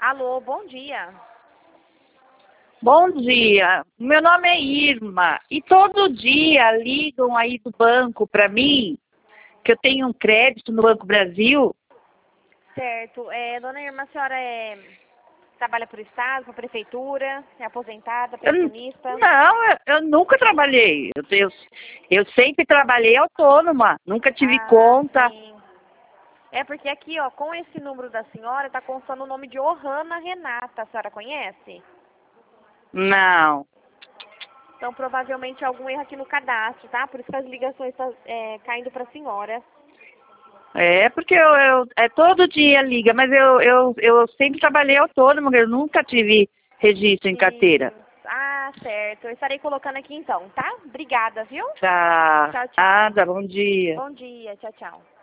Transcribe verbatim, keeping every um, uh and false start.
Alô, bom dia. Bom dia, meu nome é Irma e todo dia ligam aí do banco para mim, que eu tenho um crédito no Banco Brasil. Certo. É, dona Irma, a senhora é, trabalha por Estado, por Prefeitura, é aposentada, Eu, pensionista? não, eu, eu nunca trabalhei, eu, eu, eu sempre trabalhei autônoma, nunca tive Ah, conta. sim. É porque aqui, ó, com esse número da senhora, tá constando o nome de Ohana Renata. A senhora conhece? Não, Então, provavelmente algum erro aqui no cadastro, tá? Por isso que as ligações estão é, caindo para a senhora. é porque eu, eu é todo dia liga, mas eu, eu, eu sempre trabalhei autônoma, eu nunca tive registro em carteira. Isso. Ah, certo. Eu estarei colocando aqui então, tá? Obrigada, viu? Tá, Tchau, tchau. nada, bom dia. Bom dia. Tchau, tchau.